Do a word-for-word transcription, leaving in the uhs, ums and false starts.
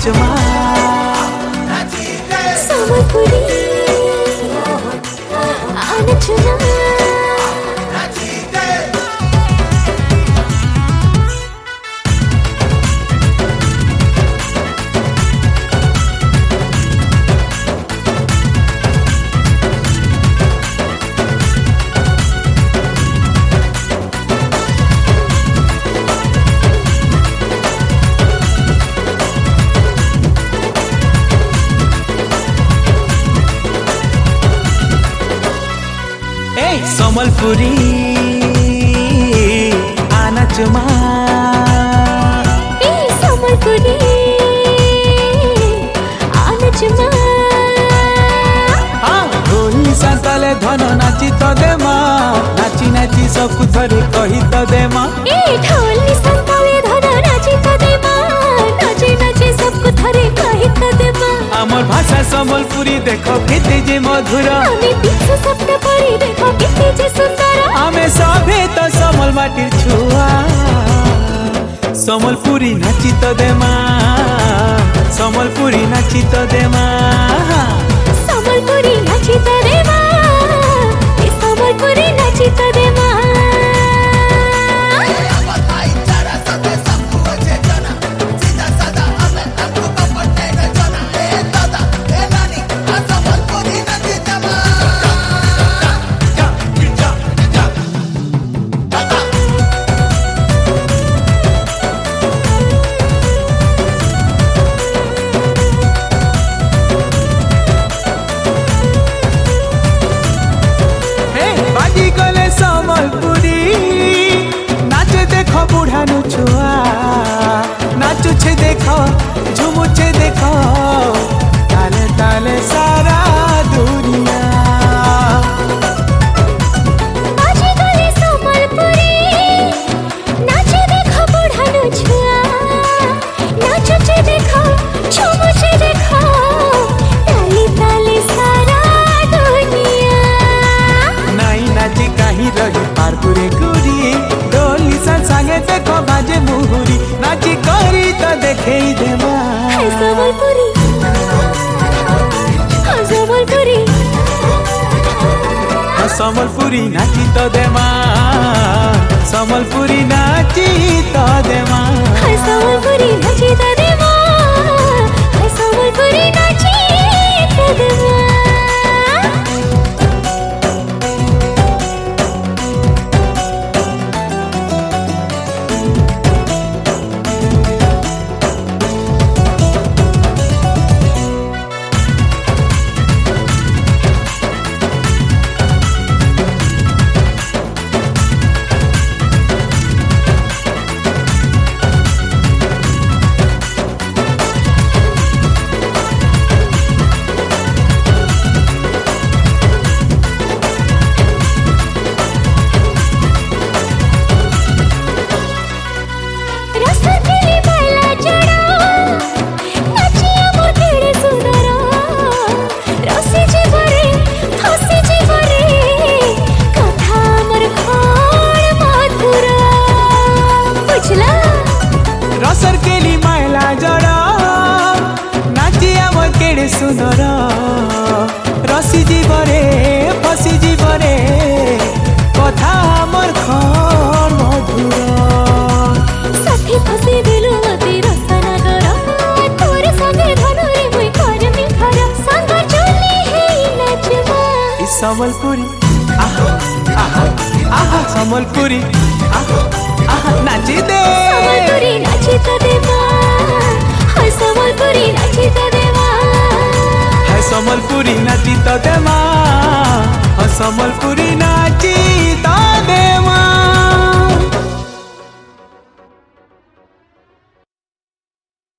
नाच माँ सम्बलपुरी आ नाच माँ सम्बलपुरी आ नाच माँ सम्बलपुरी आ नाच माँ ढोली सांताले धन नाची तो दे माँ नाची नाची सबको थरे कही तो दे माँ ढोली सांताले धन नाची तो दे माँ नाची नाची सबको थरे कही तो दे माँ आमर भाषा सम्बलपुरी देखो केते जे मधुर आमे बीच शब्द पड़ी देखो केते जे सुंदर आमे सभे तो समल माटिर छुआ सम्बलपुरी नाची तो दे माँ सम्बलपुरी नाची तो दे माँ सम्बलपुरी नाची तो दे माँ सम्बलपुरी नाची तो दे माँ बुढ़ानु छुआ नाचुछे देखो झुमुछे देखो ताले ताले सारा दुनिया बाजी गले सम्बलपुरी नाचे देखो बुढ़ानु छुआ नाचुछे देखो झुमुछे देखो ताले ताले सारा दुनिया नाई नाची कहीं रही पारपुरे गुरी संगे देखो बाजे मुहुरी नाची करी तो देखे ही दे माँ सम्बलपुरी सम्बलपुरी सम्बलपुरी नाची तो दे माँ सम्बलपुरी नाची तो दे माँ सम्बलपुरी नाची तो दे माँ सम्बलपुरी नाची तो दे माँ रसर केली मायला जड़ा नाची आम केड़े सुंदर रसी जीवरे फसी जीवरे कथा आमर खन मधुर साथी फसी दिलु मती रसना कर तोरे संगे धनुरे मुई करमी घर संग चली हे नाचमा ई सम्बलपुरी आहा आहा आहा सम्बलपुरी आहा आहा नाची दे सम्बलपुरी नाची तो दे माँ हाय सम्बलपुरी नाची तो दे माँ हाय सम्बलपुरी नाची तो दे माँ सम्बलपुरी नाची